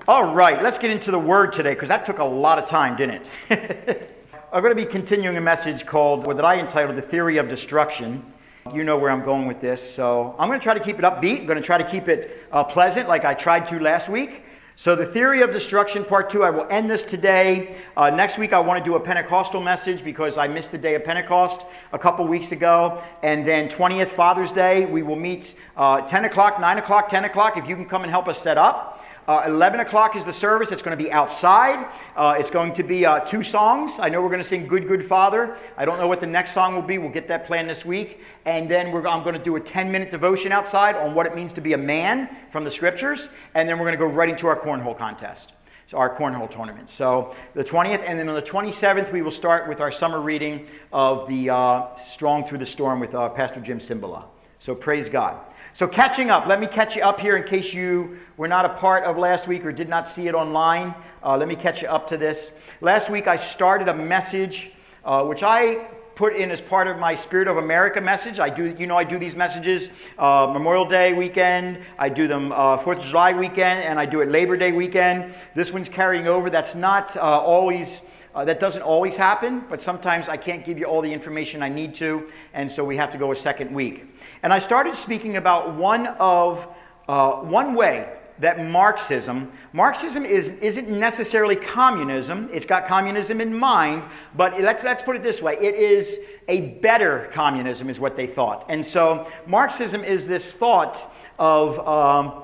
All right, let's get into the word today because that took a lot of time, didn't it? I'm going to be continuing a message called, what I entitled, The Theory of Destruction. You know where I'm going with this, so I'm going to try to keep it upbeat. I'm going to try to keep it pleasant like I tried to last week. So the Theory of Destruction, Part 2, I will end this today. Next week I want to do a Pentecostal message because I missed the day of Pentecost a couple weeks ago. And then 20th, Father's Day, we will meet 10 o'clock, 9 o'clock, 10 o'clock, if you can come and help us set up. 11 o'clock is the service. It's going to be outside. It's going to be 2 songs. I know we're going to sing Good, Good Father. I don't know what the next song will be. We'll get that planned this week. And then I'm going to do a 10-minute devotion outside on what it means to be a man from the scriptures. And then we're going to go right into our cornhole contest, so our cornhole tournament. So the 20th, and then on the 27th, we will start with our summer reading of the Strong Through the Storm with Pastor Jim Cymbala. So praise God. So catching up, let me catch you up here in case you were not a part of last week or did not see it online. Let me catch you up to this. Last week I started a message which I put in as part of my Spirit of America message. I do these messages Memorial Day weekend, I do them 4th of July weekend, and I do it Labor Day weekend. This one's carrying over. That's not always... that doesn't always happen, but sometimes I can't give you all the information I need to, and so we have to go a second week. And I started speaking about one way that Marxism isn't necessarily communism. It's got communism in mind, but let's put it this way. It is a better communism is what they thought. And so Marxism is this thought of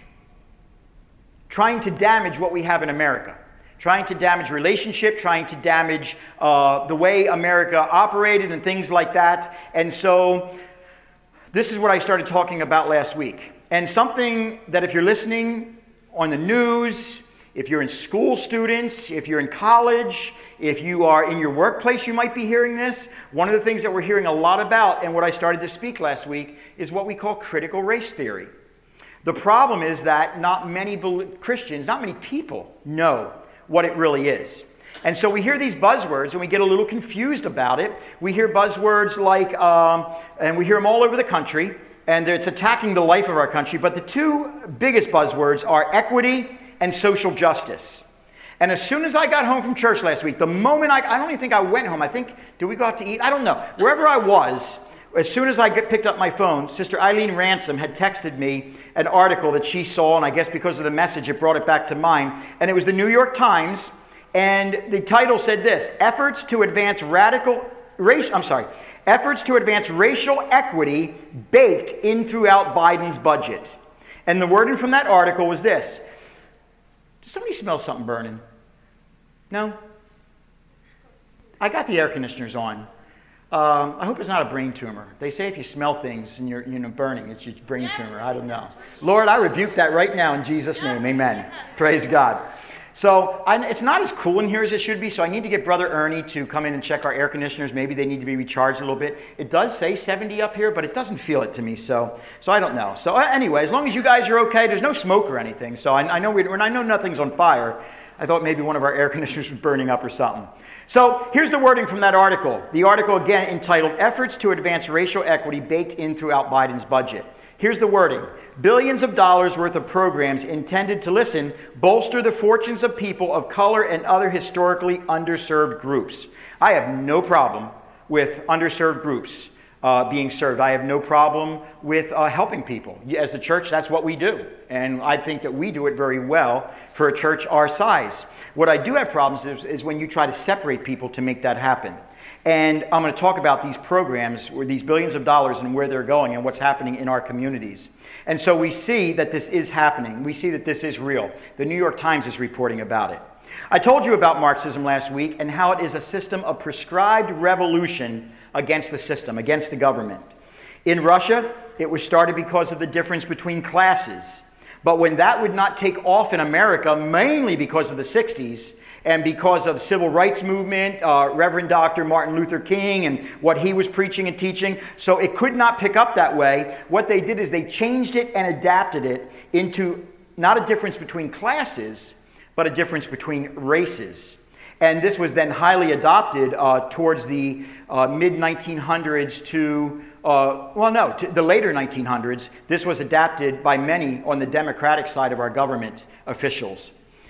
trying to damage what we have in America. Trying to damage relationship, trying to damage the way America operated and things like that. And so this is what I started talking about last week. And something that if you're listening on the news, if you're in school students, if you're in college, if you are in your workplace, you might be hearing this. One of the things that we're hearing a lot about, and what I started to speak last week, is what we call critical race theory. The problem is that not many Christians, not many people know what it really is. And so we hear these buzzwords and we get a little confused about it. We hear buzzwords like, and we hear them all over the country, and it's attacking the life of our country, but the 2 biggest buzzwords are equity and social justice. And as soon as I got home from church last week, the moment I don't even think I went home, did we go out to eat? I don't know. Wherever I was, as soon as I picked up my phone, Sister Eileen Ransom had texted me an article that she saw, and I guess because of the message, it brought it back to mind. And it was the New York Times, and the title said this: Efforts to advance racial equity baked in throughout Biden's budget. And the wording from that article was this: does somebody smell something burning? No? I got the air conditioners on. I hope it's not a brain tumor. They say if you smell things and you're burning, it's your brain tumor. I don't know. Lord, I rebuke that right now in Jesus' name. Amen. Praise God. So it's not as cool in here as it should be, so I need to get Brother Ernie to come in and check our air conditioners. Maybe they need to be recharged a little bit. It does say 70 up here, but it doesn't feel it to me, so I don't know. So anyway, as long as you guys are okay, there's no smoke or anything, so I know nothing's on fire. I thought maybe one of our air conditioners was burning up or something. So here's the wording from that article. The article, again, entitled, Efforts to Advance Racial Equity Baked in Throughout Biden's Budget. Here's the wording: billions of dollars worth of programs intended to, listen, bolster the fortunes of people of color and other historically underserved groups. I have no problem with underserved groups being served. I have no problem with helping people. As a church, that's what we do. And I think that we do it very well for a church our size. What I do have problems is when you try to separate people to make that happen. And I'm going to talk about these programs, or these billions of dollars, and where they're going and what's happening in our communities. And so we see that this is happening. We see that this is real. The New York Times is reporting about it. I told you about Marxism last week and how it is a system of prescribed revolution against the system, against the government. In Russia, it was started because of the difference between classes. But when that would not take off in America, mainly because of the 60s, and because of the civil rights movement, Reverend Dr. Martin Luther King and what he was preaching and teaching, so it could not pick up that way. What they did is they changed it and adapted it into not a difference between classes, but a difference between races. And this was then highly adopted towards the mid-1900s to the later 1900s. This was adapted by many on the Democratic side of our government officials.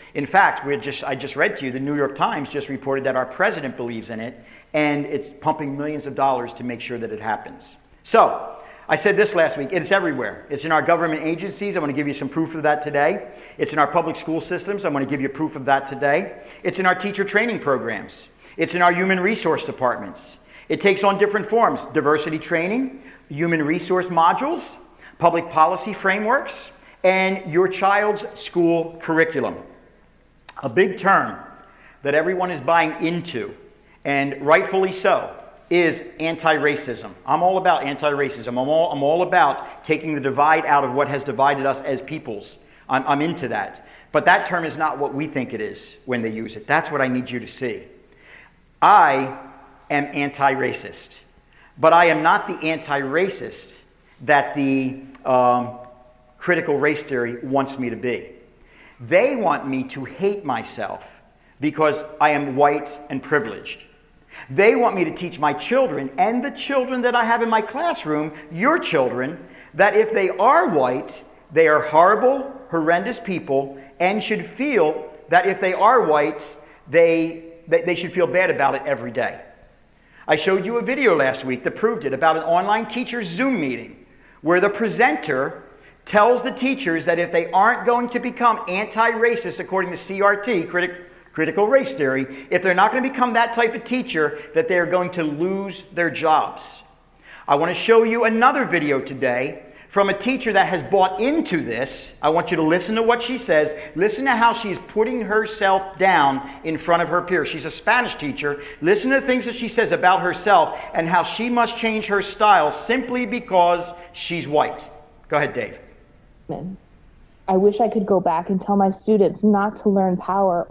In fact, I just read to you, the New York Times just reported that our president believes in it, and it's pumping millions of dollars to make sure that it happens. So, I said this last week, it's everywhere. It's in our government agencies. I'm going to give you some proof of that today. It's in our public school systems. I'm going to give you proof of that today. It's in our teacher training programs. It's in our human resource departments. It takes on different forms: diversity training, human resource modules, public policy frameworks, and your child's school curriculum. A big term that everyone is buying into, and rightfully so, is anti-racism. I'm all about anti-racism. I'm all about taking the divide out of what has divided us as peoples. I'm into that. But that term is not what we think it is when they use it. That's what I need you to see. I am anti-racist. But I am not the anti-racist that the critical race theory wants me to be. They want me to hate myself because I am white and privileged. They want me to teach my children and the children that I have in my classroom, your children, that if they are white, they are horrible, horrendous people, and should feel that if they are white, they should feel bad about it every day. I showed you a video last week that proved it about an online teacher Zoom meeting where the presenter tells the teachers that if they aren't going to become anti-racist according to CRT, critical race theory, if they're not going to become that type of teacher, that they are going to lose their jobs. I want to show you another video today from a teacher that has bought into this. I want you to listen to what she says. Listen to how she's putting herself down in front of her peers. She's a Spanish teacher. Listen to the things that she says about herself and how she must change her style simply because she's white. Go ahead, Dave. I wish I could go back and tell my students not to learn power.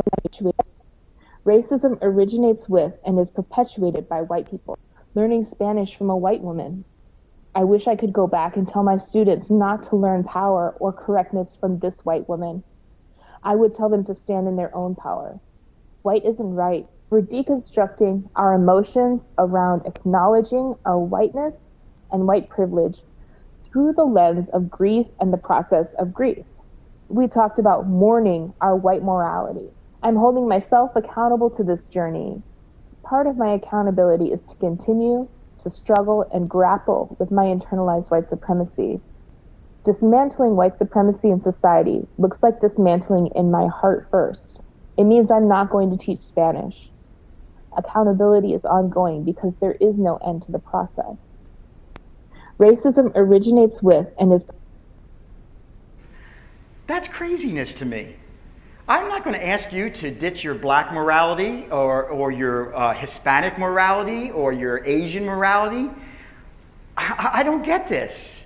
Racism originates with and is perpetuated by white people. Learning Spanish from a white woman. I wish I could go back and tell my students not to learn power or correctness from this white woman. I would tell them to stand in their own power. White isn't right. We're deconstructing our emotions around acknowledging our whiteness and white privilege through the lens of grief and the process of grief. We talked about mourning our white morality. I'm holding myself accountable to this journey. Part of my accountability is to continue to struggle and grapple with my internalized white supremacy. Dismantling white supremacy in society looks like dismantling in my heart first. It means I'm not going to teach Spanish. Accountability is ongoing because there is no end to the process. Racism originates with and is... That's craziness to me. I'm not going to ask you to ditch your black morality or your Hispanic morality or your Asian morality. I don't get this.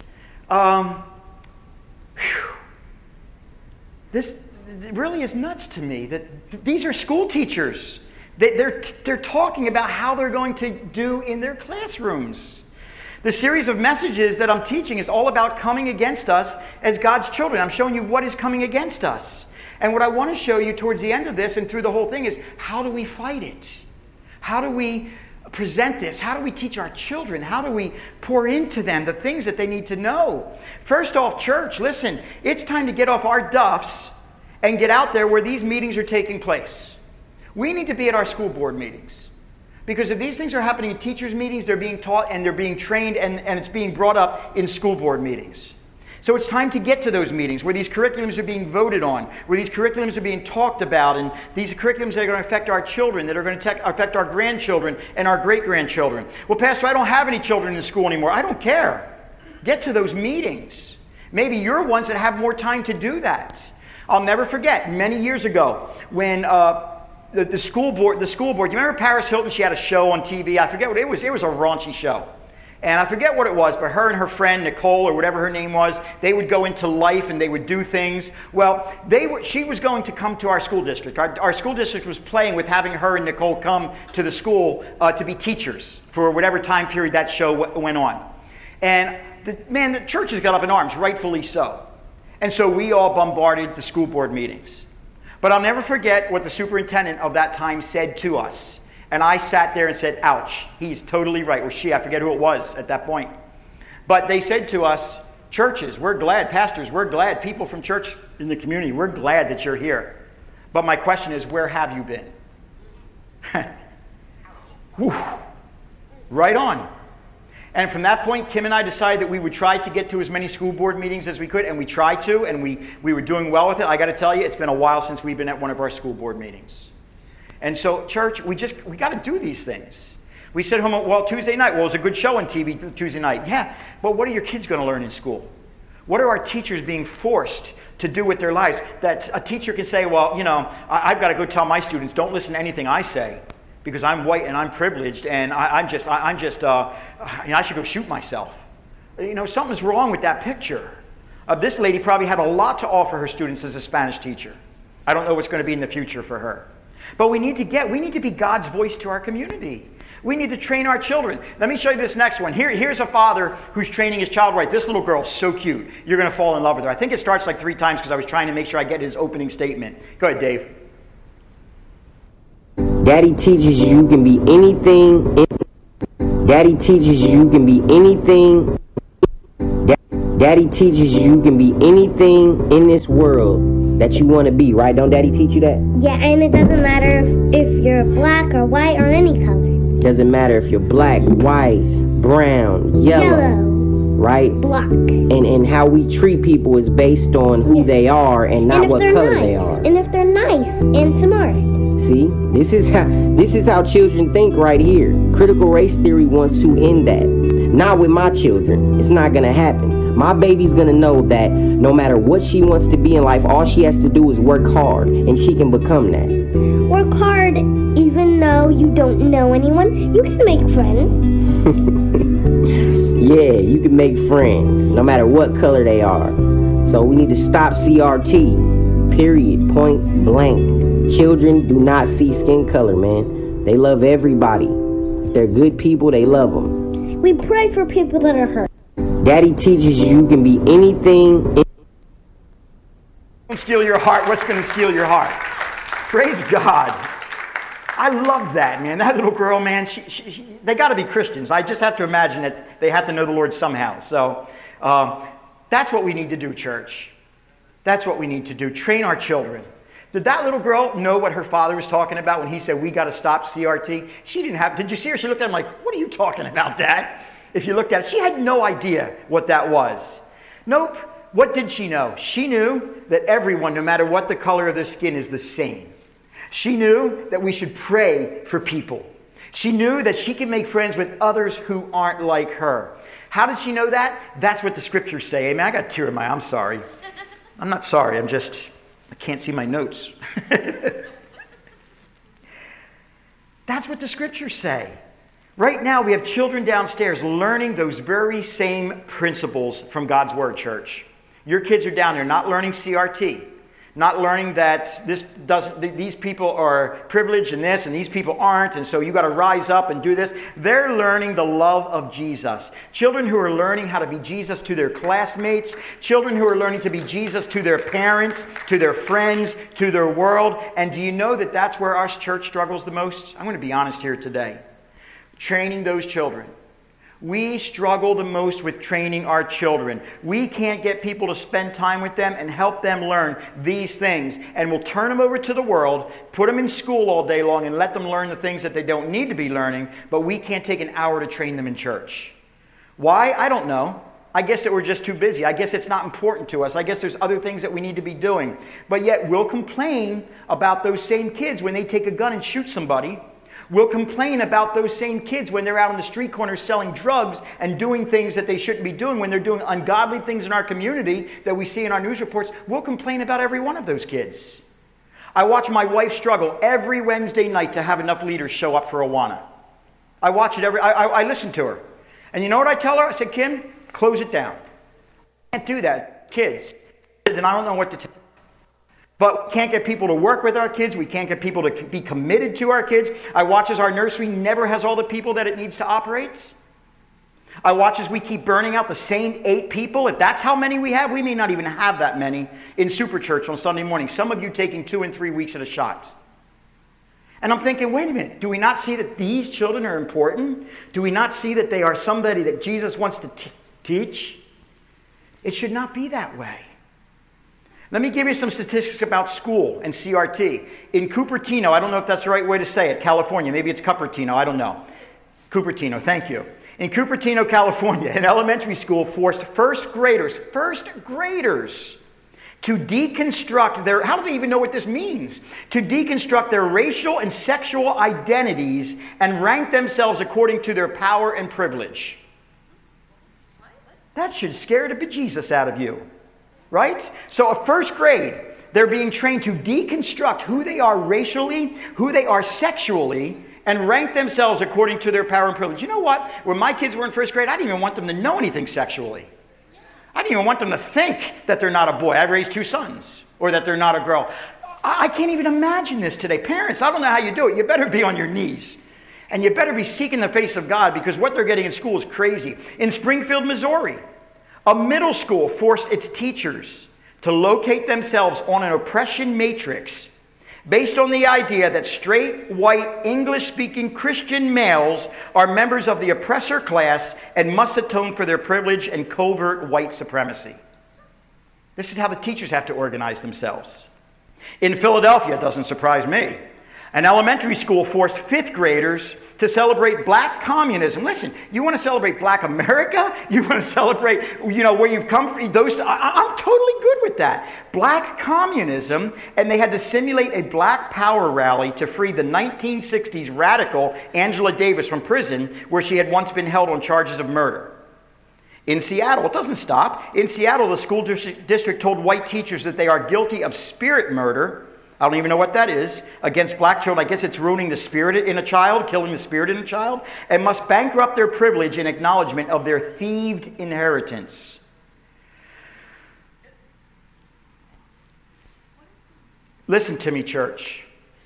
This really is nuts to me that these are school teachers. They're talking about how they're going to do in their classrooms. The series of messages that I'm teaching is all about coming against us as God's children. I'm showing you what is coming against us. And what I want to show you towards the end of this and through the whole thing is, how do we fight it? How do we present this? How do we teach our children? How do we pour into them the things that they need to know? First off, church, listen, it's time to get off our duffs and get out there where these meetings are taking place. We need to be at our school board meetings. Because if these things are happening in teachers' meetings, they're being taught and they're being trained and it's being brought up in school board meetings. So it's time to get to those meetings where these curriculums are being voted on, where these curriculums are being talked about, and these curriculums that are going to affect our children, that are going to affect our grandchildren and our great-grandchildren. Well, Pastor, I don't have any children in school anymore. I don't care. Get to those meetings. Maybe you're ones that have more time to do that. I'll never forget, many years ago, when the school board, you remember Paris Hilton? She had a show on TV. I forget what it was. It was a raunchy show. And I forget what it was, but her and her friend, Nicole, or whatever her name was, they would go into life and they would do things. Well, she was going to come to our school district. Our school district was playing with having her and Nicole come to the school to be teachers for whatever time period that show went on. And the churches got up in arms, rightfully so. And so we all bombarded the school board meetings. But I'll never forget what the superintendent of that time said to us. And I sat there and said, ouch, he's totally right. Or she, I forget who it was at that point. But they said to us, churches, we're glad, pastors, we're glad, people from church in the community, we're glad that you're here. But my question is, where have you been? Whew. Right on. And from that point, Kim and I decided that we would try to get to as many school board meetings as we could, and we tried to, and we were doing well with it. I got to tell you, it's been a while since we've been at one of our school board meetings. And so, church, we got to do these things. We said, well, Tuesday night, well, it was a good show on TV Tuesday night. Yeah, but what are your kids going to learn in school? What are our teachers being forced to do with their lives? That a teacher can say, well, I've got to go tell my students, don't listen to anything I say, because I'm white and I'm privileged, and I should go shoot myself. Something's wrong with that picture. This lady probably had a lot to offer her students as a Spanish teacher. I don't know what's going to be in the future for her. But we need to be God's voice to our community. We need to train our children. Let me show you this next one. Here's a father who's training his child right. This little girl's so cute. You're going to fall in love with her. I think it starts like 3 times because I was trying to make sure I get his opening statement. Go ahead, Dave. Daddy teaches you can be anything. Daddy teaches you can be anything. Daddy teaches you can be anything in this world that you want to be, right? Don't Daddy teach you that? Yeah, and it doesn't matter if you're black or white or any color. Doesn't matter if you're black, white, brown, yellow, right? Black. And how we treat people is based on who they are and not what color they are. And if they're nice and smart. See, this is how children think right here. Critical race theory wants to end that. Not with my children. It's not gonna happen. My baby's gonna know that no matter what she wants to be in life, all she has to do is work hard, and she can become that. Work hard, even though you don't know anyone. You can make friends. Yeah, you can make friends, no matter what color they are. So we need to stop CRT. Period. Point blank. Children do not see skin color, man. They love everybody. If they're good people, they love them. We pray for people that are hurt. Daddy teaches you can be anything. Don't steal your heart. What's going to steal your heart? Praise God. I love that, man. That little girl, man, they got to be Christians. I just have to imagine that they have to know the Lord somehow. So that's what we need to do, church. That's what we need to do. Train our children. Did that little girl know what her father was talking about when he said, we got to stop CRT? She didn't have. Did you see her? She looked at him like, what are you talking about, Dad? If you looked at it, she had no idea what that was. Nope. What did she know? She knew that everyone, no matter what the color of their skin, is the same. She knew that we should pray for people. She knew that she could make friends with others who aren't like her. How did she know that? That's what the scriptures say. Amen. I got a tear in my eye. I'm sorry. I'm not sorry. I can't see my notes. That's what the scriptures say. Right now, we have children downstairs learning those very same principles from God's Word, church. Your kids are down there not learning CRT, not learning that these people are privileged and this and these people aren't, and so you got to rise up and do this. They're learning the love of Jesus. Children who are learning how to be Jesus to their classmates, children who are learning to be Jesus to their parents, to their friends, to their world. And do you know that that's where our church struggles the most? I'm going to be honest here today. Training those children. We struggle the most with training our children. We can't get people to spend time with them and help them learn these things. And we'll turn them over to the world, put them in school all day long, and let them learn the things that they don't need to be learning, but we can't take an hour to train them in church. Why? I don't know. I guess that we're just too busy. I guess it's not important to us. I guess there's other things that we need to be doing. But yet we'll complain about those same kids when they take a gun and shoot somebody. We'll complain about those same kids when they're out on the street corners selling drugs and doing things that they shouldn't be doing, when they're doing ungodly things in our community that we see in our news reports. We'll complain about every one of those kids. I watch my wife struggle every Wednesday night to have enough leaders show up for Awana. I watch it I listen to her. And you know what I tell her? I said, Kim, close it down. I can't do that. Kids. Then I don't know what to tell. But we can't get people to work with our kids. We can't get people to be committed to our kids. I watch as our nursery never has all the people that it needs to operate. I watch as we keep burning out the same 8 people. If that's how many we have, we may not even have that many in Super Church on Sunday morning. Some of you taking 2 and 3 weeks at a shot. And I'm thinking, wait a minute. Do we not see that these children are important? Do we not see that they are somebody that Jesus wants to teach? It should not be that way. Let me give you some statistics about school and CRT. In Cupertino, I don't know if that's the right way to say it, California. Maybe it's Cupertino, I don't know. Cupertino, thank you. In Cupertino, California, an elementary school forced first graders to deconstruct their, how do they even know what this means? To deconstruct their racial and sexual identities and rank themselves according to their power and privilege. That should scare the bejesus out of you, right? So a first grade, they're being trained to deconstruct who they are racially, who they are sexually, and rank themselves according to their power and privilege. You know what? When my kids were in first grade, I didn't even want them to know anything sexually. I didn't even want them to think that they're not a boy. I've raised 2 sons, or that they're not a girl. I can't even imagine this today. Parents, I don't know how you do it. You better be on your knees. And you better be seeking the face of God, because what they're getting in school is crazy. In Springfield, Missouri, a middle school forced its teachers to locate themselves on an oppression matrix based on the idea that straight, white, English-speaking Christian males are members of the oppressor class and must atone for their privilege and covert white supremacy. This is how the teachers have to organize themselves. In Philadelphia, it doesn't surprise me, an elementary school forced 5th graders to celebrate black communism. Listen, you want to celebrate black America? You want to celebrate, where you've come from? I'm totally good with that. Black communism, and they had to simulate a black power rally to free the 1960s radical Angela Davis from prison, where she had once been held on charges of murder. In Seattle, it doesn't stop. In Seattle, the school district told white teachers that they are guilty of spirit murder. I don't even know what that is, against black children. I guess it's ruining the spirit in a child, killing the spirit in a child, and must bankrupt their privilege in acknowledgement of their thieved inheritance. Listen to me, church.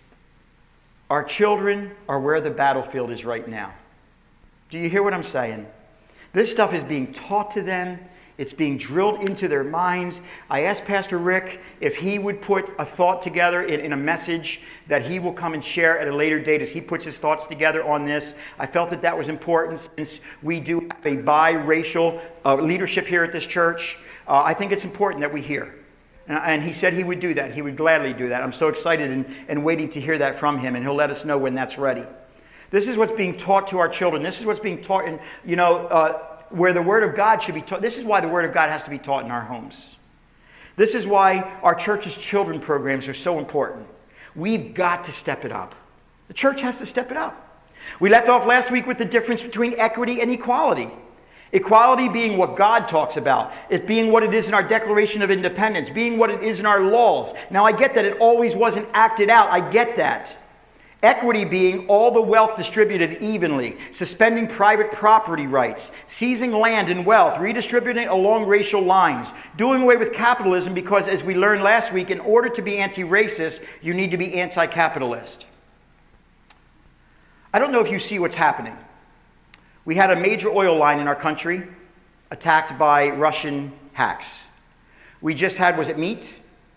Our children are where the battlefield is right now. Do you hear what I'm saying? This stuff is being taught to them. It's being drilled into their minds. I asked Pastor Rick if he would put a thought together in a message that he will come and share at a later date as he puts his thoughts together on this. I felt that that was important since we do have a biracial leadership here at this church. I think it's important that we hear. And he said he would do that. He would gladly do that. I'm so excited and waiting to hear that from him, and he'll let us know when that's ready. This is what's being taught to our children. This is what's being taught in, where the Word of God should be taught. This is why the Word of God has to be taught in our homes. This is why our church's children programs are so important. We've got to step it up. The church has to step it up. We left off last week with the difference between equity and equality. Equality being what God talks about, it being what it is in our Declaration of Independence, being what it is in our laws. Now, I get that it always wasn't acted out. I get that. Equity being all the wealth distributed evenly, suspending private property rights, seizing land and wealth, redistributing along racial lines, doing away with capitalism because, as we learned last week, in order to be anti-racist, you need to be anti-capitalist. I don't know if you see what's happening. We had a major oil line in our country attacked by Russian hacks. We just had, was it meat?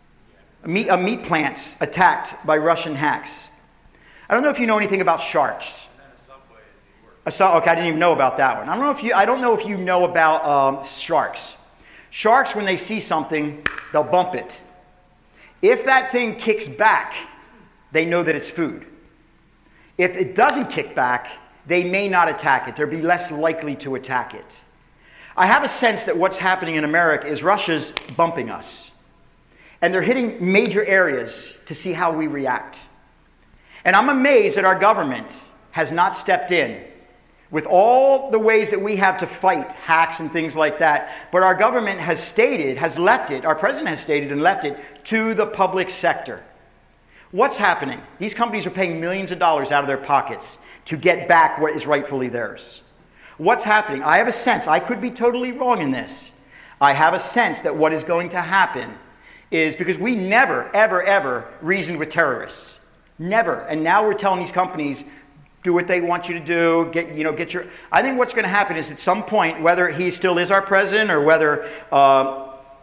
Meat plants attacked by Russian hacks. I don't know if you know anything about sharks. Okay, I didn't even know about that one. I don't know if you know about sharks. Sharks, when they see something, they'll bump it. If that thing kicks back, they know that it's food. If it doesn't kick back, they may not attack it. They'll be less likely to attack it. I have a sense that what's happening in America is Russia's bumping us. And they're hitting major areas to see how we react. And I'm amazed that our government has not stepped in with all the ways that we have to fight hacks and things like that. But our government has left it, our president has stated and left it to the public sector. What's happening? These companies are paying millions of dollars out of their pockets to get back what is rightfully theirs. What's happening? I have a sense, I could be totally wrong in this. I have a sense that what is going to happen is, because we never, ever, ever reasoned with terrorists. Never. And now we're telling these companies, do what they want you to do, get your... I think what's going to happen is at some point, whether he still is our president or whether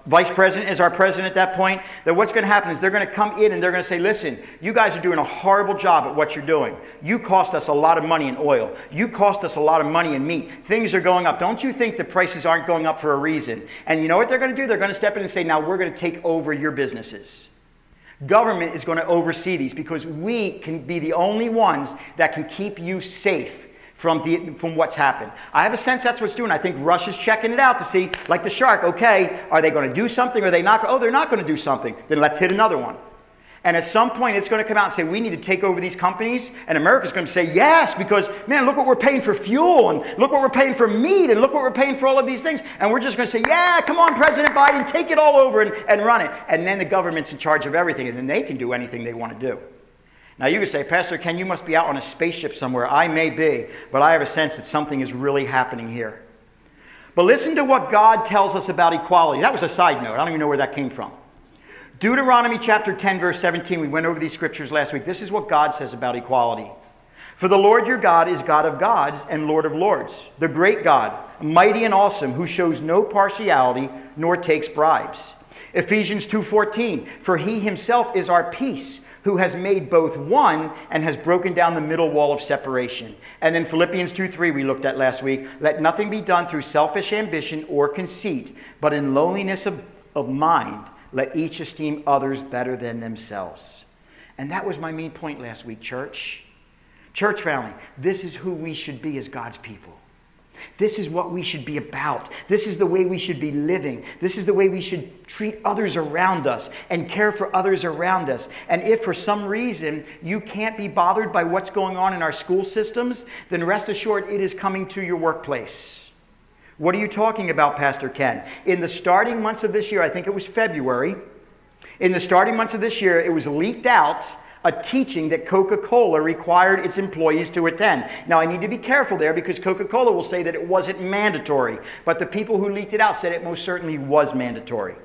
vice president is our president at that point, that what's going to happen is they're going to come in and they're going to say, listen, you guys are doing a horrible job at what you're doing. You cost us a lot of money in oil. You cost us a lot of money in meat. Things are going up. Don't you think the prices aren't going up for a reason? And you know what they're going to do? They're going to step in and say, now we're going to take over your businesses. Government is going to oversee these because we can be the only ones that can keep you safe from what's happened. I have a sense that's what's doing. I think Russia's checking it out to see, like the shark, okay, are they going to do something or are they not? Oh, they're not going to do something. Then let's hit another one. And at some point, it's going to come out and say, we need to take over these companies. And America's going to say, yes, because, man, look what we're paying for fuel, and look what we're paying for meat, and look what we're paying for all of these things. And we're just going to say, yeah, come on, President Biden, take it all over and run it. And then the government's in charge of everything, and then they can do anything they want to do. Now, you could say, Pastor Ken, you must be out on a spaceship somewhere. I may be, but I have a sense that something is really happening here. But listen to what God tells us about equality. That was a side note. I don't even know where that came from. Deuteronomy chapter 10, verse 17. We went over these scriptures last week. This is what God says about equality. For the Lord your God is God of gods and Lord of lords, the great God, mighty and awesome, who shows no partiality nor takes bribes. Ephesians 2:14. For he himself is our peace, who has made both one and has broken down the middle wall of separation. And then Philippians 2:3 we looked at last week. Let nothing be done through selfish ambition or conceit, but in lowliness of mind, let each esteem others better than themselves. And that was my main point last week, church. Church family, this is who we should be as God's people. This is what we should be about. This is the way we should be living. This is the way we should treat others around us and care for others around us. And if for some reason you can't be bothered by what's going on in our school systems, then rest assured it is coming to your workplace. What are you talking about, Pastor Ken? In the starting months of this year, I think it was February, in the starting months of this year, it was leaked out a teaching that Coca-Cola required its employees to attend. Now, I need to be careful there because Coca-Cola will say that it wasn't mandatory, but the people who leaked it out said it most certainly was mandatory.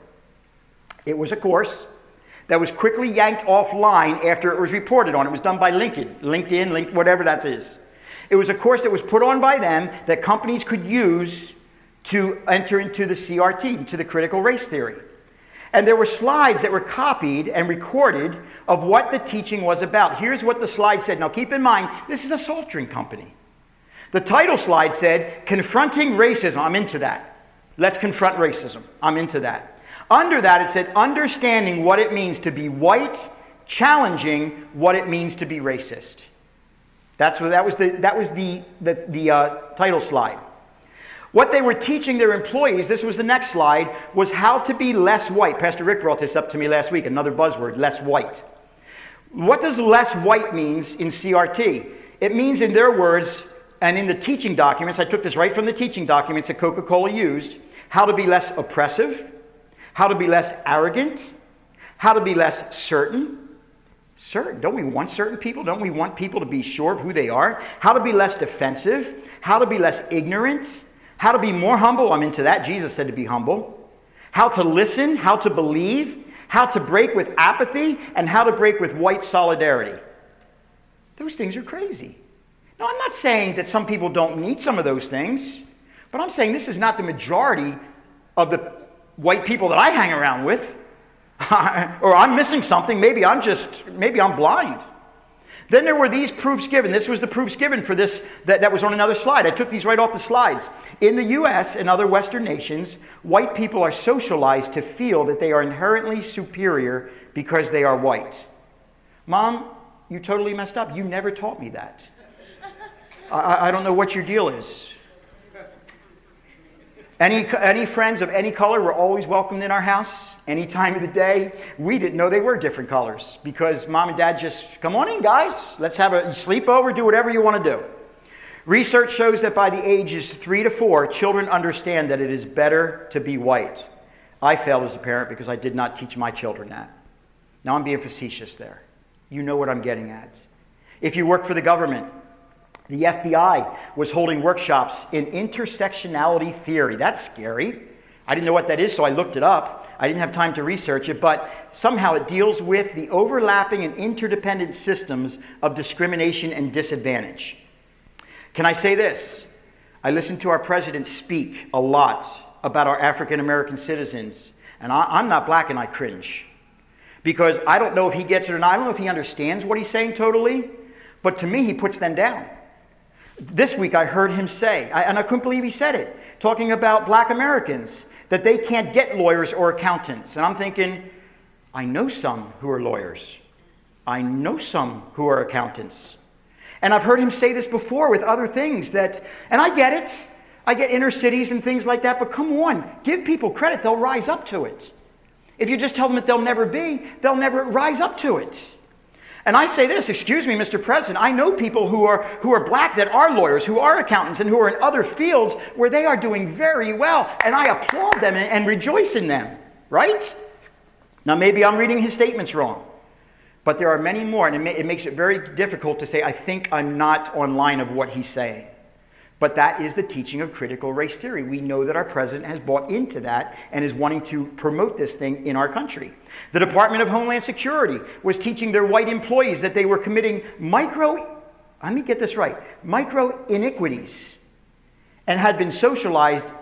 It was a course that was quickly yanked offline after it was reported on. It was done by LinkedIn, whatever that is. It was a course that was put on by them that companies could use to enter into the CRT, into the critical race theory. And there were slides that were copied and recorded of what the teaching was about. Here's what the slide said. Now keep in mind, this is a soft drink company. The title slide said, Confronting Racism. I'm into that. Let's confront racism. I'm into that. Under that it said, Understanding what it means to be white, challenging what it means to be racist. That was the title slide. What they were teaching their employees, this was the next slide, was how to be less white. Pastor Rick brought this up to me last week, another buzzword, less white. What does less white means in CRT? It means, in their words, and in the teaching documents, I took this right from the teaching documents that Coca-Cola used, how to be less oppressive, how to be less arrogant, how to be less certain. Certain. Don't we want certain people? Don't we want people to be sure of who they are? How to be less defensive, how to be less ignorant, how to be more humble. I'm into that. Jesus said to be humble. How to listen, how to believe, how to break with apathy, and how to break with white solidarity. Those things are crazy. Now, I'm not saying that some people don't need some of those things, but I'm saying this is not the majority of the white people that I hang around with. Or I'm missing something. Maybe I'm blind. Then there were these proofs given. This was the proofs given for this that was on another slide. I took these right off the slides. In the U.S. and other Western nations, white people are socialized to feel that they are inherently superior because they are white. Mom, you totally messed up. You never taught me that. I don't know what your deal is. Any friends of any color were always welcomed in our house, any time of the day. We didn't know they were different colors because Mom and Dad just, come on in, guys. Let's have a sleepover, do whatever you want to do. Research shows that by the ages 3 to 4, children understand that it is better to be white. I failed as a parent because I did not teach my children that. Now I'm being facetious there. You know what I'm getting at. If you work for the government, the FBI was holding workshops in intersectionality theory. That's scary. I didn't know what that is, so I looked it up. I didn't have time to research it, but somehow it deals with the overlapping and interdependent systems of discrimination and disadvantage. Can I say this? I listened to our president speak a lot about our African American citizens And I'm not black and I cringe. Because I don't know if he gets it or not. I don't know if he understands what he's saying totally. But to me, he puts them down. This week I heard him say, and I couldn't believe he said it, talking about black Americans, that they can't get lawyers or accountants. And I'm thinking, I know some who are lawyers. I know some who are accountants. And I've heard him say this before with other things that, and I get it. I get inner cities and things like that, but come on, give people credit. They'll rise up to it. If you just tell them that they'll never rise up to it. And I say this, excuse me, Mr. President, I know people who are black that are lawyers, who are accountants, and who are in other fields where they are doing very well, and I applaud them and rejoice in them, right? Now, maybe I'm reading his statements wrong, but there are many more, and it makes it very difficult to say, I think I'm not on line of what he's saying. But that is the teaching of critical race theory. We know that our president has bought into that and is wanting to promote this thing in our country. The Department of Homeland Security was teaching their white employees that they were committing micro iniquities and had been socialized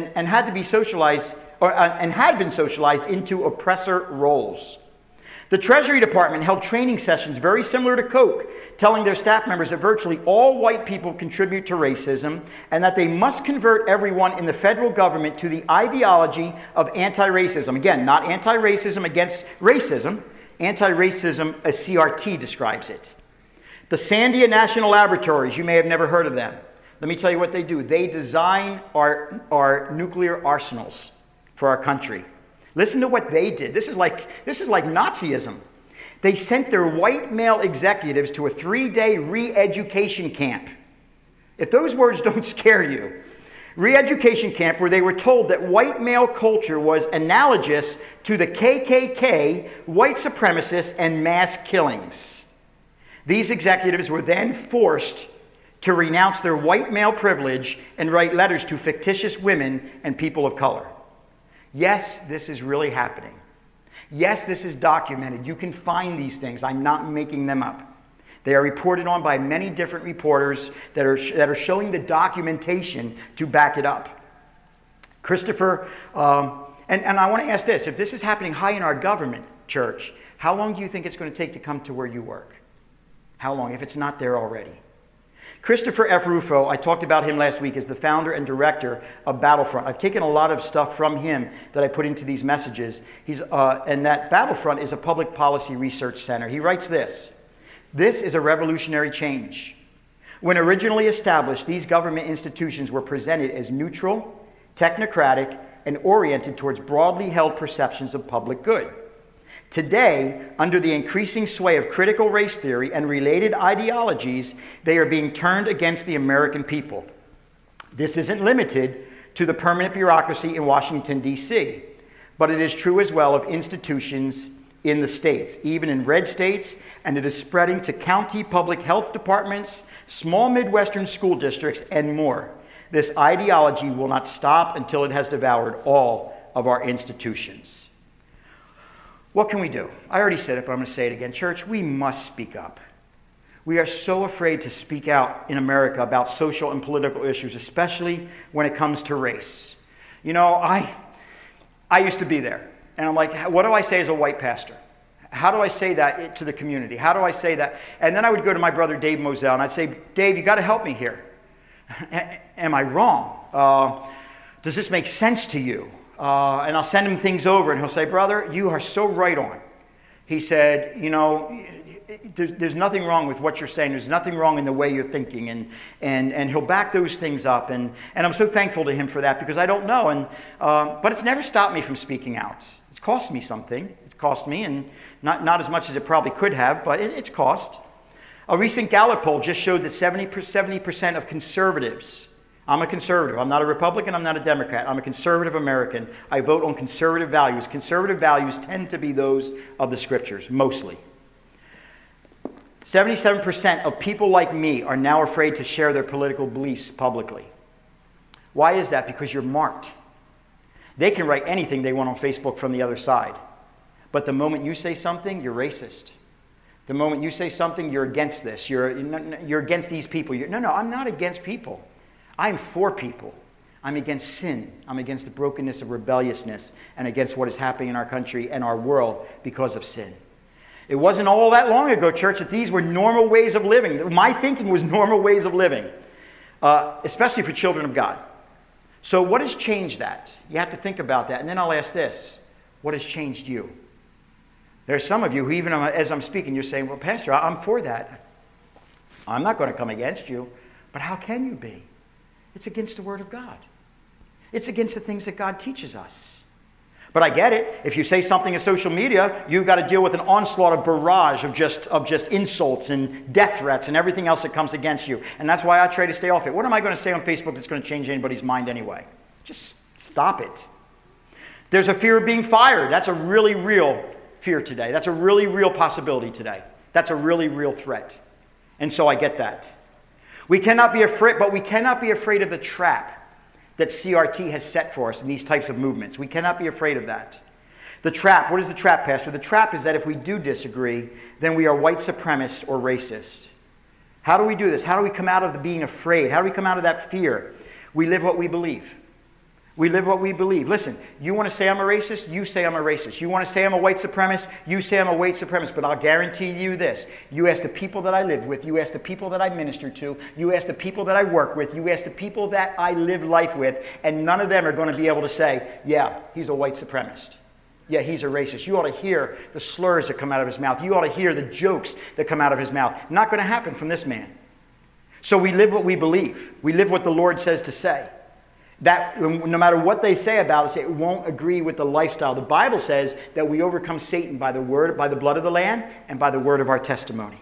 into oppressor roles. The Treasury Department held training sessions very similar to Koch, telling their staff members that virtually all white people contribute to racism and that they must convert everyone in the federal government to the ideology of anti-racism. Again, not anti-racism against racism. Anti-racism, as CRT describes it. The Sandia National Laboratories, you may have never heard of them. Let me tell you what they do. They design our nuclear arsenals for our country. Listen to what they did. This is like Nazism. They sent their white male executives to a 3-day re-education camp. If those words don't scare you. Re-education camp where they were told that white male culture was analogous to the KKK, white supremacists, and mass killings. These executives were then forced to renounce their white male privilege and write letters to fictitious women and people of color. Yes, this is really happening. Yes, this is documented. You can find these things. I'm not making them up. They are reported on by many different reporters that are showing the documentation to back it up. Christopher, and I want to ask this. If this is happening high in our government, church, how long do you think it's going to take to come to where you work? How long, if it's not there already? Christopher F. Rufo, I talked about him last week, is the founder and director of Battlefront. I've taken a lot of stuff from him that I put into these messages. And that Battlefront is a public policy research center. He writes this: "This is a revolutionary change. When originally established, these government institutions were presented as neutral, technocratic, and oriented towards broadly held perceptions of public good. Today, under the increasing sway of critical race theory and related ideologies, they are being turned against the American people. This isn't limited to the permanent bureaucracy in Washington, D.C., but it is true as well of institutions in the states, even in red states, and it is spreading to county public health departments, small Midwestern school districts, and more. This ideology will not stop until it has devoured all of our institutions." What can we do? I already said it, but I'm going to say it again. Church, we must speak up. We are so afraid to speak out in America about social and political issues, especially when it comes to race. You know, I used to be there, and I'm like, what do I say as a white pastor? How do I say that to the community? How do I say that? And then I would go to my brother Dave Moselle, and I'd say, Dave, you got to help me here. Am I wrong? Does this make sense to you? And I'll send him things over, and he'll say, brother, you are so right on. He said, you know, there's nothing wrong with what you're saying. There's nothing wrong in the way you're thinking. And he'll back those things up. And I'm so thankful to him for that, because I don't know. But it's never stopped me from speaking out. It's cost me something. It's cost me, and not as much as it probably could have, but it's cost. A recent Gallup poll just showed that 70% of conservatives, I'm a conservative. I'm not a Republican. I'm not a Democrat. I'm a conservative American. I vote on conservative values. Conservative values tend to be those of the scriptures, mostly. 77% of people like me are now afraid to share their political beliefs publicly. Why is that? Because you're marked. They can write anything they want on Facebook from the other side. But the moment you say something, you're racist. The moment you say something, you're against this. You're against these people. No, I'm not against people. I'm for people. I'm against sin. I'm against the brokenness of rebelliousness and against what is happening in our country and our world because of sin. It wasn't all that long ago, church, that these were normal ways of living. My thinking was normal ways of living, especially for children of God. So what has changed that? You have to think about that. And then I'll ask this. What has changed you? There's some of you who, even as I'm speaking, you're saying, well, Pastor, I'm for that. I'm not going to come against you. But how can you be? It's against the Word of God. It's against the things that God teaches us. But I get it. If you say something in social media, you've got to deal with an onslaught of barrage of just insults and death threats and everything else that comes against you. And that's why I try to stay off it. What am I going to say on Facebook that's going to change anybody's mind anyway? Just stop it. There's a fear of being fired. That's a really real fear today. That's a really real possibility today. That's a really real threat. And so I get that. We cannot be afraid, but we cannot be afraid of the trap that CRT has set for us in these types of movements. We cannot be afraid of that. The trap, what is the trap, Pastor? The trap is that if we do disagree, then we are white supremacist or racist. How do we do this? How do we come out of the being afraid? How do we come out of that fear? We live what we believe. We live what we believe. Listen, you want to say I'm a racist? You say I'm a racist. You want to say I'm a white supremacist? You say I'm a white supremacist. But I'll guarantee you this. You ask the people that I live with. You ask the people that I minister to. You ask the people that I work with. You ask the people that I live life with. And none of them are going to be able to say, yeah, he's a white supremacist. Yeah, he's a racist. You ought to hear the slurs that come out of his mouth. You ought to hear the jokes that come out of his mouth. Not going to happen from this man. So we live what we believe. We live what the Lord says to say. That no matter what they say about us, it won't agree with the lifestyle. The Bible says that we overcome Satan by the word, by the blood of the Lamb, and by the word of our testimony.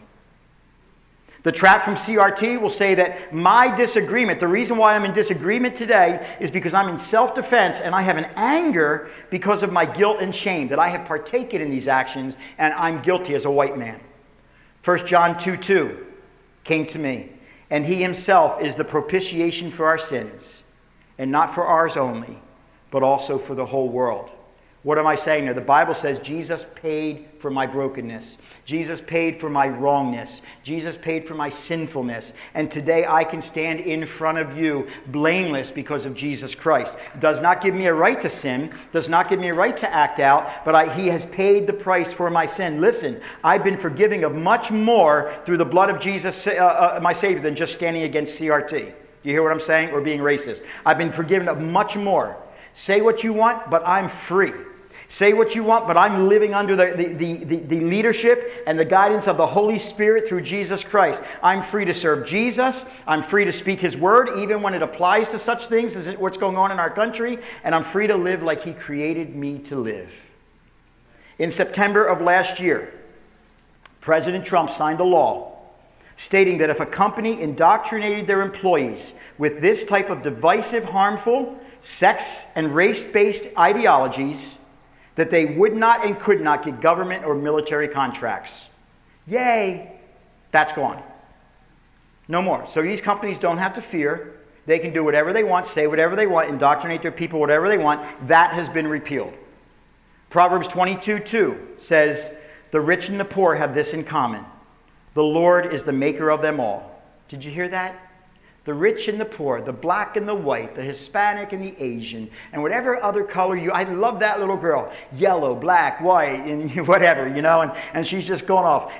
The trap from CRT will say that my disagreement, the reason why I'm in disagreement today is because I'm in self-defense and I have an anger because of my guilt and shame, that I have partaken in these actions and I'm guilty as a white man. 1 John 2:2 came to me, and he himself is the propitiation for our sins. And not for ours only, but also for the whole world. What am I saying there? The Bible says Jesus paid for my brokenness. Jesus paid for my wrongness. Jesus paid for my sinfulness. And today I can stand in front of you blameless because of Jesus Christ. Does not give me a right to sin. Does not give me a right to act out. But he has paid the price for my sin. Listen, I've been forgiving of much more through the blood of Jesus, my Savior, than just standing against CRT. You hear what I'm saying? Or being racist. I've been forgiven of much more. Say what you want, but I'm free. Say what you want, but I'm living under the leadership and the guidance of the Holy Spirit through Jesus Christ. I'm free to serve Jesus. I'm free to speak His word, even when it applies to such things as what's going on in our country. And I'm free to live like He created me to live. In September of last year, President Trump signed a law stating that if a company indoctrinated their employees with this type of divisive, harmful, sex and race-based ideologies, that they would not and could not get government or military contracts. Yay! That's gone. No more. So these companies don't have to fear. They can do whatever they want, say whatever they want, indoctrinate their people whatever they want. That has been repealed. Proverbs 22:2 says, "The rich and the poor have this in common. The Lord is the maker of them all." Did you hear that? The rich and the poor, the black and the white, the Hispanic and the Asian, and whatever other color I love that little girl. Yellow, black, white, and whatever, and she's just going off.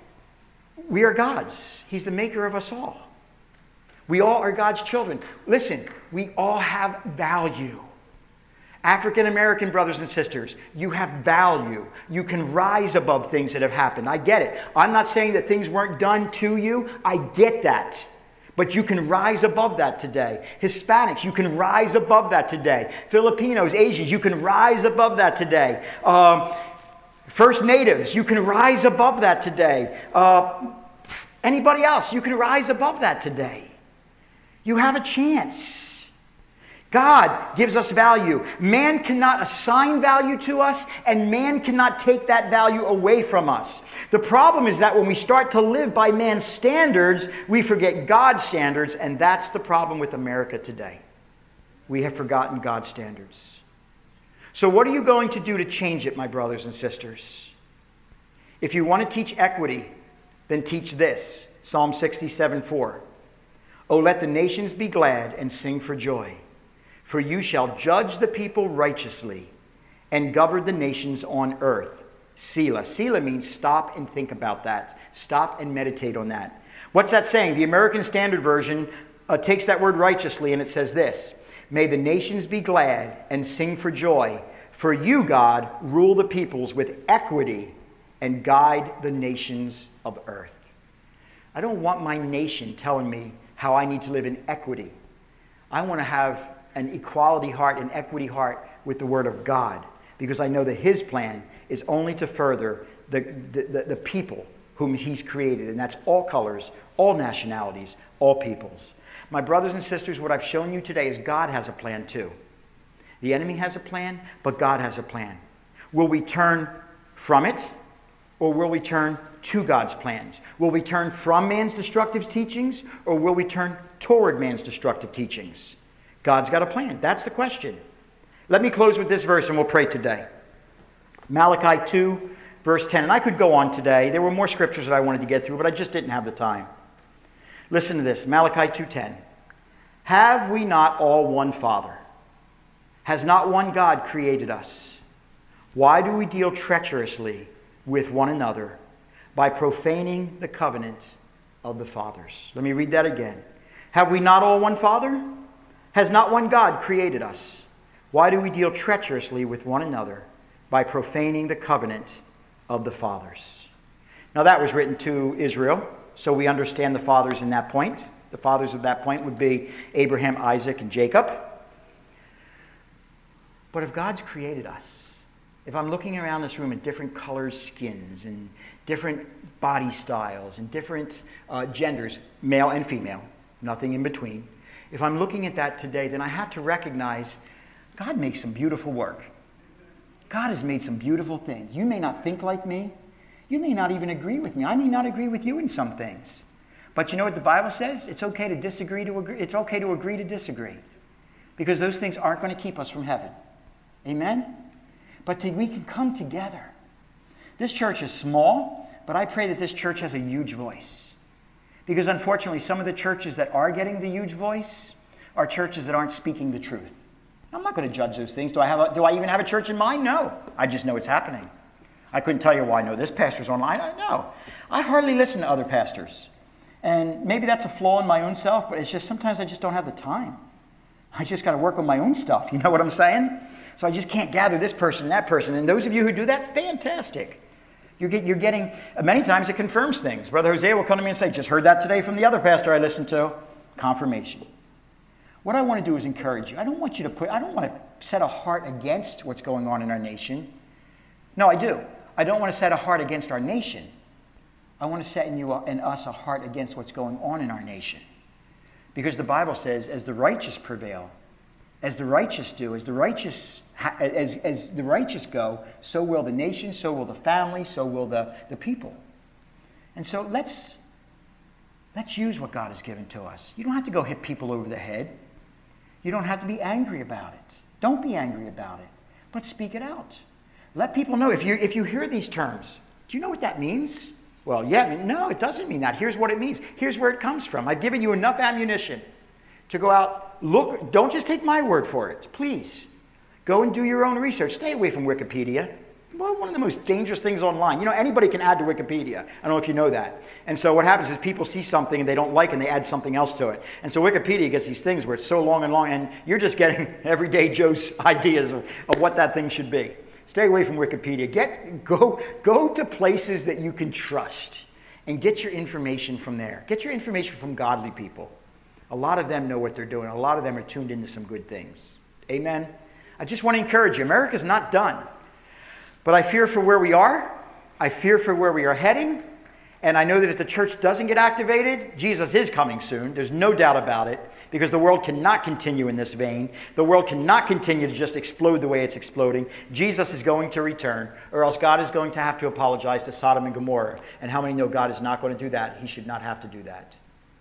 We are God's. He's the maker of us all. We all are God's children. Listen, we all have value. African American brothers and sisters, you have value. You can rise above things that have happened. I get it. I'm not saying that things weren't done to you. I get that. But you can rise above that today. Hispanics, you can rise above that today. Filipinos, Asians, you can rise above that today. First Natives, you can rise above that today. Anybody else, you can rise above that today. You have a chance. God gives us value. Man cannot assign value to us, and man cannot take that value away from us. The problem is that when we start to live by man's standards, we forget God's standards, and that's the problem with America today. We have forgotten God's standards. So what are you going to do to change it, my brothers and sisters? If you want to teach equity, then teach this. Psalm 67:4. "Oh, let the nations be glad and sing for joy. For you shall judge the people righteously and govern the nations on earth. Selah. Selah means stop and think about that. Stop and meditate on that. What's that saying? The American Standard Version takes that word righteously and it says this: May the nations be glad and sing for joy. For you, God, rule the peoples with equity and guide the nations of earth. I don't want my nation telling me how I need to live in equity. I want to have an equality heart, an equity heart with the Word of God, because I know that His plan is only to further the people whom He's created, and that's all colors, all nationalities, all peoples. My brothers and sisters, what I've shown you today is God has a plan too. The enemy has a plan, but God has a plan. Will we turn from it, or will we turn to God's plans? Will we turn from man's destructive teachings, or will we turn toward man's destructive teachings? God's got a plan. That's the question. Let me close with this verse and we'll pray today. Malachi 2, verse 10. And I could go on today. There were more scriptures that I wanted to get through, but I just didn't have the time. Listen to this, Malachi 2:10. Have we not all one Father? Has not one God created us? Why do we deal treacherously with one another by profaning the covenant of the fathers? Let me read that again. Have we not all one Father? Has not one God created us? Why do we deal treacherously with one another by profaning the covenant of the fathers? Now that was written to Israel, so we understand the fathers in that point. The fathers of that point would be Abraham, Isaac, and Jacob. But if God's created us, if I'm looking around this room at different colors, skins, and different body styles, and different genders, male and female, nothing in between, if I'm looking at that today, then I have to recognize God makes some beautiful work. God has made some beautiful things. You may not think like me. You may not even agree with me. I may not agree with you in some things. But you know what the Bible says? It's okay to disagree to agree. It's okay to agree to disagree. Because those things aren't going to keep us from heaven. Amen? But we can come together. This church is small, but I pray that this church has a huge voice. Because unfortunately, some of the churches that are getting the huge voice are churches that aren't speaking the truth. I'm not going to judge those things. Do I even have a church in mind? No. I just know it's happening. I couldn't tell you why I know this pastor's online. I know. I hardly listen to other pastors. And maybe that's a flaw in my own self, but it's just sometimes I just don't have the time. I just got to work on my own stuff. You know what I'm saying? So I just can't gather this person and that person. And those of you who do that, fantastic. You're getting, many times it confirms things. Brother Jose will come to me and say, just heard that today from the other pastor I listened to. Confirmation. What I want to do is encourage you. I don't want to set a heart against what's going on in our nation. No, I do. I don't want to set a heart against our nation. I want to set in you and us a heart against what's going on in our nation. Because the Bible says, as the righteous prevail, as the righteous do, as the righteous go, so will the nation, so will the family, so will the people. And so let's use what God has given to us. You don't have to go hit people over the head. You don't have to be angry about it. Don't be angry about it, but speak it out. Let people know. If you hear these terms, do you know what that means? Well, yeah, no, it doesn't mean that. Here's what it means. Here's where it comes from. I've given you enough ammunition to go out, look, don't just take my word for it. Please, go and do your own research. Stay away from Wikipedia. Well, one of the most dangerous things online. You know, anybody can add to Wikipedia. I don't know if you know that. And so what happens is people see something and they don't like it and they add something else to it. And so Wikipedia gets these things where it's so long and you're just getting everyday Joe's ideas of what that thing should be. Stay away from Wikipedia. Go to places that you can trust and get your information from there. Get your information from godly people. A lot of them know what they're doing. A lot of them are tuned into some good things. Amen? I just want to encourage you. America's not done. But I fear for where we are. I fear for where we are heading. And I know that if the church doesn't get activated, Jesus is coming soon. There's no doubt about it. Because the world cannot continue in this vein. The world cannot continue to just explode the way it's exploding. Jesus is going to return, or else God is going to have to apologize to Sodom and Gomorrah. And how many know God is not going to do that? He should not have to do that.